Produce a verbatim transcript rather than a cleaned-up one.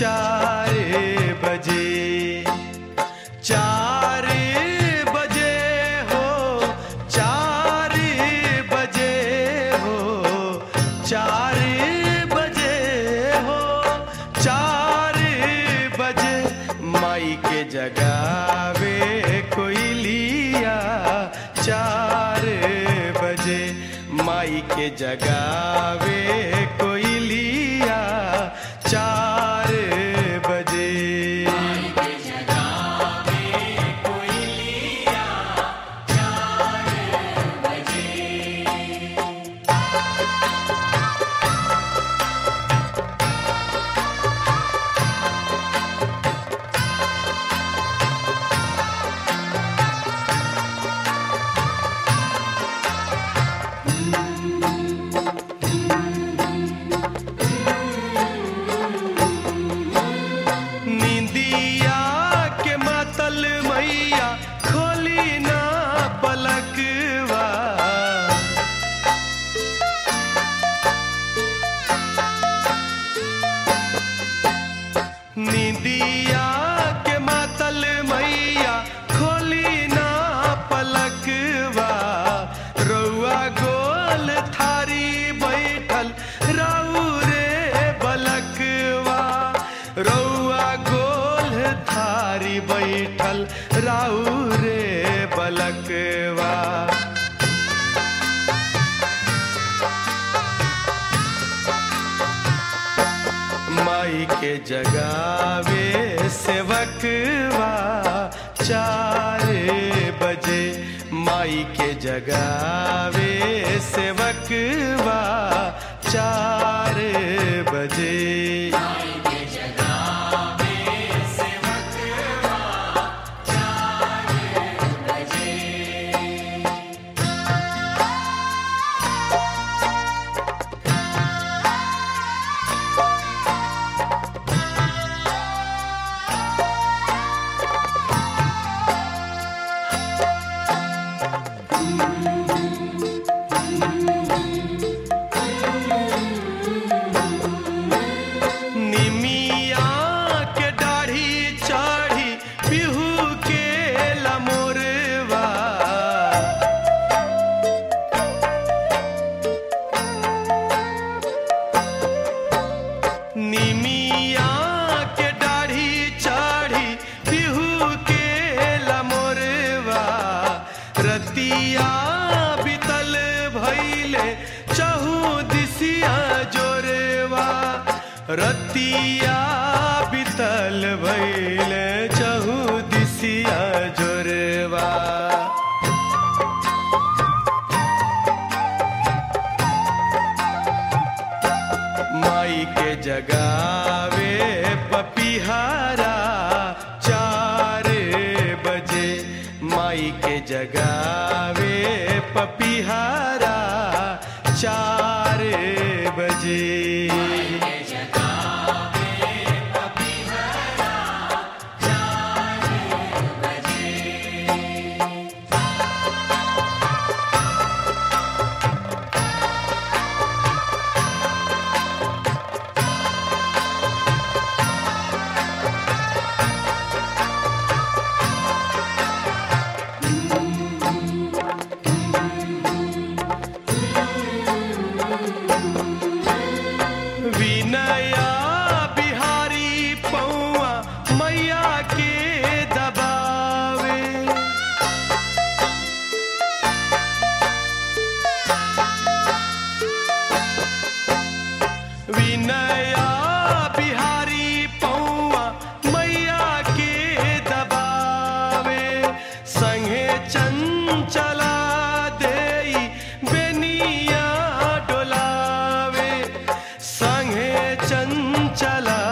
चार बजे, चार बजे हो, चार बजे हो, चार बजे हो, चार बजे माई के जगावे कोयलिया, चार बजे माई के जगावे कोयलिया, चार बजे माई के जगावे कोयलिया, चार बजे। नींदिया के मातल मैया खोली ना पलकवा, नींदिया के मातल मैया खोली ना पलकवा, रउआ गोल थारी बैठल राउ रे बलकवा, रउआ गोल थारी बैठल राउ रे बलकवा। माई के जगावे सेवकवा, चार बजे माई के जगावे सेवकवा, चार बजे माई के जगावे सेवकवा, चार बजे। निमिया के दाढ़ी चढ़ी पिहू के लमोरवा, निमिया के दाढ़ी चढ़ी पिहू के लमोरवा, रतिया बितल भइले चहु दिसिया जोरवा, रतिया बितल भइले चहु दिसिया जोरवा। माई के जगावे पपिहारा, चार बजे माई के जगावे पपिहारा, चार बजे माई के जगावे पपिहारा, चार बजे। विनया बिहारी पौआ मैया के दबावे, विनया बिहारी पौआ मैया के दबावे, संगे चंचला देई बेनिया डोलावे, संगे चंचला